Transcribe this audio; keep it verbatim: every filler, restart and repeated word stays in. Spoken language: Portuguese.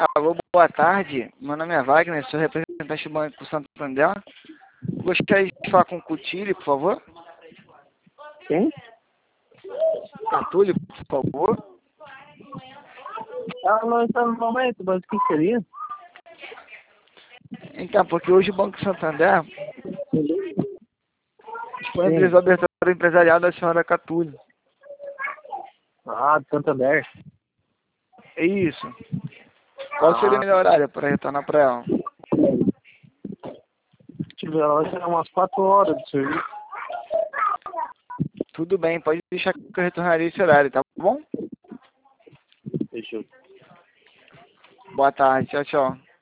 Alô, boa tarde. Meu nome é Wagner, sou representante do Banco Santander. Gostaria de falar com o Cutilli, por favor. Quem? Catulli, por favor. Ela não está no momento, mas o que seria? Então, porque hoje o Banco Santander disponibilizou a abertura empresarial da senhora Catulli. Ah, de Santander. É isso. Qual seria o melhor horário para retornar para ela? Deixa eu ver, ela vai ser umas quatro horas de serviço. Tudo bem, pode deixar que eu retornaria esse horário, tá bom? Deixa eu... Boa tarde, tchau, tchau.